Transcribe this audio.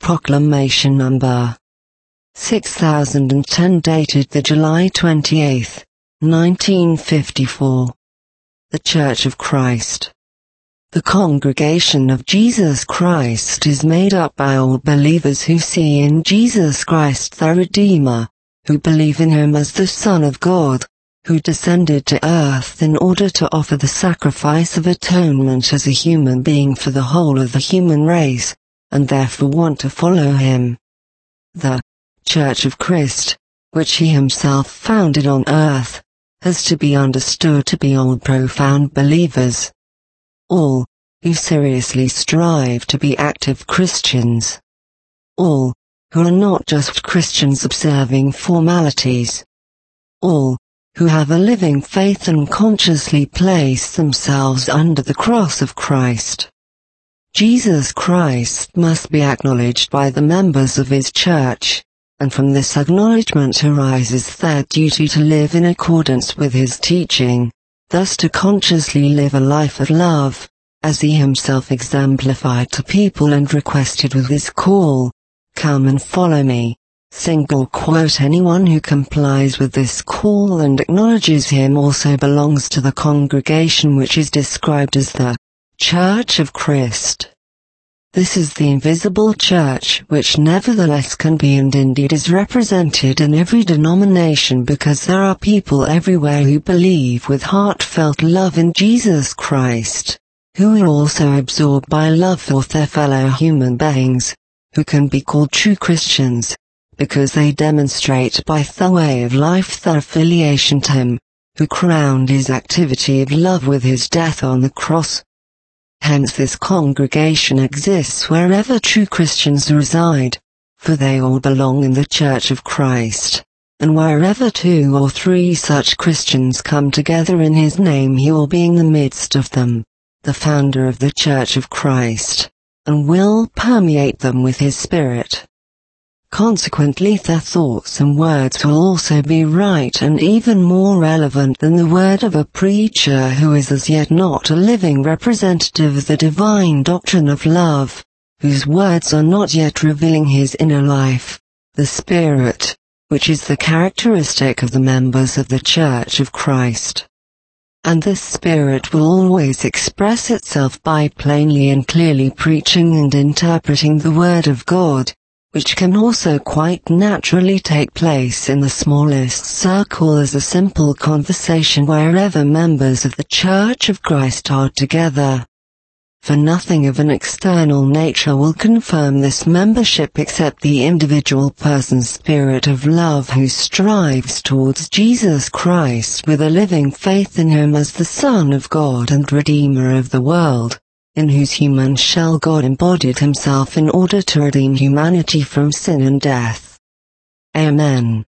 Proclamation Number 6010 dated the July 28, 1954. The Church of Christ. The Congregation of Jesus Christ is made up by all believers who see in Jesus Christ the Redeemer, who believe in Him as the Son of God, who descended to earth in order to offer the sacrifice of atonement as a human being for the whole of the human race, and therefore want to follow Him. The Church of Christ, which He Himself founded on earth, has to be understood to be all profound believers. All who seriously strive to be active Christians. All who are not just Christians observing formalities. All who have a living faith and consciously place themselves under the cross of Christ. Jesus Christ must be acknowledged by the members of His church, and from this acknowledgement arises their duty to live in accordance with His teaching, thus to consciously live a life of love, as He Himself exemplified to people and requested with His call, "Come and follow me." Single quote Anyone who complies with this call and acknowledges Him also belongs to the congregation which is described as the Church of Christ. This is the invisible church which nevertheless can be and indeed is represented in every denomination because there are people everywhere who believe with heartfelt love in Jesus Christ, who are also absorbed by love for their fellow human beings, who can be called true Christians, because they demonstrate by their way of life their affiliation to Him, who crowned His activity of love with His death on the cross. Hence this congregation exists wherever true Christians reside, for they all belong in the Church of Christ, and wherever 2 or 3 such Christians come together in His name He will be in the midst of them, the founder of the Church of Christ, and will permeate them with His Spirit. Consequently their thoughts and words will also be right and even more relevant than the word of a preacher who is as yet not a living representative of the divine doctrine of love, whose words are not yet revealing his inner life, the Spirit, which is the characteristic of the members of the Church of Christ. And this Spirit will always express itself by plainly and clearly preaching and interpreting the Word of God, which can also quite naturally take place in the smallest circle as a simple conversation wherever members of the Church of Christ are together. For nothing of an external nature will confirm this membership except the individual person's spirit of love who strives towards Jesus Christ with a living faith in Him as the Son of God and Redeemer of the world, in whose human shell God embodied Himself in order to redeem humanity from sin and death. Amen.